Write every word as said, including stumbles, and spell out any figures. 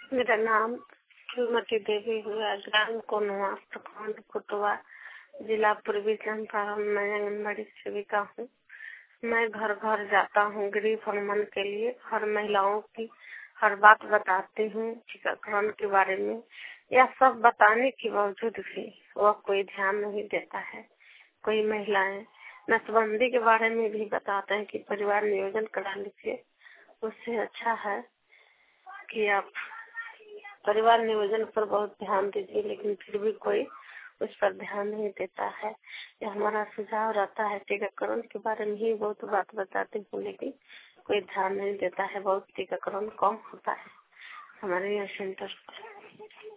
मेरा नाम श्रीमती देवी हुआ, ग्राम कोनवा, प्रखंड कुटवा, जिला पूर्वी चंपारण में आंगनबाड़ी सेविका हूँ। मैं घर घर जाता हूँ गरीब अनुमन के लिए। हर महिलाओं की हर बात बताती हूँ टीकाकरण के बारे में। यह सब बताने के बावजूद भी वह कोई ध्यान नहीं देता है। कोई महिलाएं नसबंदी के बारे में भी बताते हैं कि परिवार नियोजन करा लीजिए, उससे अच्छा है कि आप परिवार नियोजन पर बहुत ध्यान दीजिए, लेकिन फिर भी कोई उस पर ध्यान नहीं देता है। यह हमारा सुझाव रहता है। टीकाकरण के बारे में ही बहुत बात बताती हूँ, लेकिन कोई ध्यान नहीं देता है। बहुत टीकाकरण कम होता है हमारे यहाँ सेंटर पर।